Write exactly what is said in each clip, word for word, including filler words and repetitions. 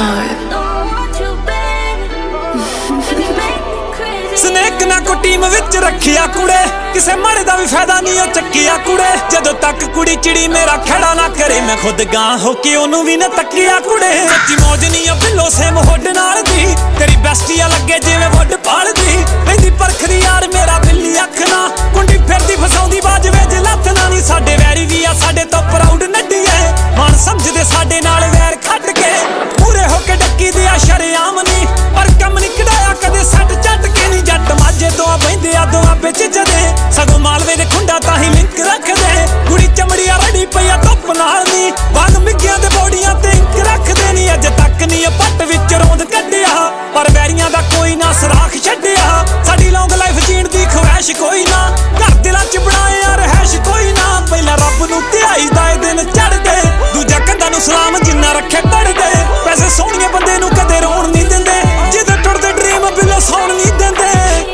Snake ना को team which रखिया कुड़े, किसे माड़े दा भी फायदा नहीं ओ चक्किया कुड़े। जदों तक कुड़ी चिड़ी मेरा खड़ा ना करे, मैं खुद गां हो के ओनू भी ना तकिया कुड़े। सच्ची मौज नहीं ओ बिलो सेम होड नाल दी, तेरी बेस्टिया लगे जिवें वुड पाल दी। पैंदी परखदी यार मेरा बिल्ली अख ना, कुंडी फिरदी फसाउंदी बाज वेज लथ ना। नी साडे वैरी भी आ साडे तो प्राउड नड्डी है, मान समझदे साडे नाल वैर खट के। पूरे होके डक्की दिया शरेआम नी, पर कम नहीं कढाया कदे सट झट के। नी जट माजे तो बहिंदे आ दोआं बिच जदे, सगों मालवे दे खुंडा ताही लिंक रखदे। कुड़ी चमड़िया रड़ी पईया धुप नाल नी, बाग मिग्गियां दे बॉडियां ते इंक रखदे। नी अज तक नी पट विच रौंद कढिया, पर वैरियां दा कोई ना सराख छड्डिया। साडी लौंग लाइफ जीण दी ख्वाहिश कोई ना, घर दिलां च बनाए यार हैश कोई ना। पहिला रब नूं ध्याई दा ए दिन चढ़दे, दूजा कंधां नूं सलाम जिन्ना रखे पढ़दे। पैसे सोहणिए बंदे नूं कदे रोण नहीं दिंदे, जिद्द टुटदे ड्रीम बिलो सौण नहीं दिंदे।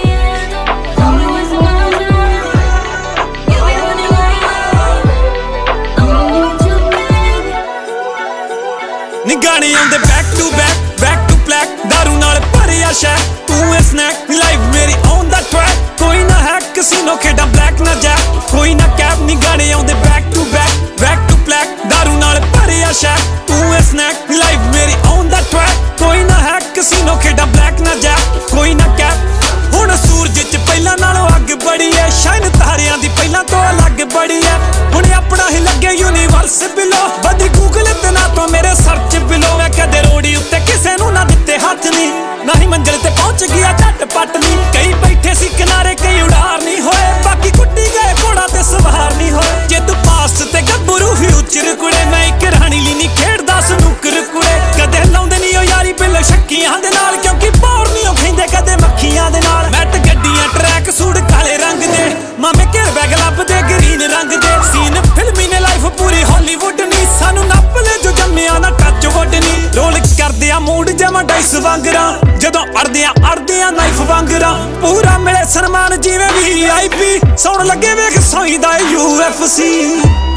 नी गाने आउंदे back to back back to black, दारू नाल भरिया शैक तू ए स्नैक। लाइफ मेरी ऑन द ट्रैक, कोई ना है कसीनो खेडा ब्लैक ना जैक, कोई ना कैप। नी गाने आउंदे back to back back to black, दारू नाल भरिया शैक तू ए स्नैक। लाइफ मेरी ऑन द ट्रैक, कोई ना है कसीनो खेडा ब्लैक ना जैक, कोई ना कैप। हुण सूरज च पहिलां नालों अग बड़ी है, शाइन तारियां दी पहिलां तो अलग बड़ी है। हुण अपना ही लगे यूनीवर्स बिलो, बदी गूगल ते ना तो मेरे सर्च बिलो। मैं कदे रोड़ी उत्ते किसे नूं ना दित्ते हथ नी, ना ही मंजिल ते पहुंच गया झटपट नी। कई बैठे सी किनारे कई उड़ार नहीं होए, बाकी कुट्टी गए घोड़ा ते सवार नहीं होए। जे तू पास्ट ते गब्बरू फ्यूचर कुड़े, मैं इक राणी ली नहीं खेड़दा स्नूकर कुड़े। कदे लाउंदे नहीं ओ यारी बिल शक्कियां दे नाल, क्योंकि बोर नहीं ओ खैंदे कदे मक्खियां दे नाल। मैट गड्डियां ट्रैक सूट काले रंग दे, मामे घेर बैग लभदे ग्रीन रंग दे। सीन फिल्मी ने लाइफ पूरी हॉलीवुड नी, सानू नप ले जो जम्मिया ना टच वुड नी। रोल करदे आ मूड जमा डाइस वांगरा, जदों अड़दे आ अड़दे आ नाइफ वांगरा। पूरा मिले सन्मान जिवें वी आई पी, सौण लगे वेख सोईदा यू एफ सी।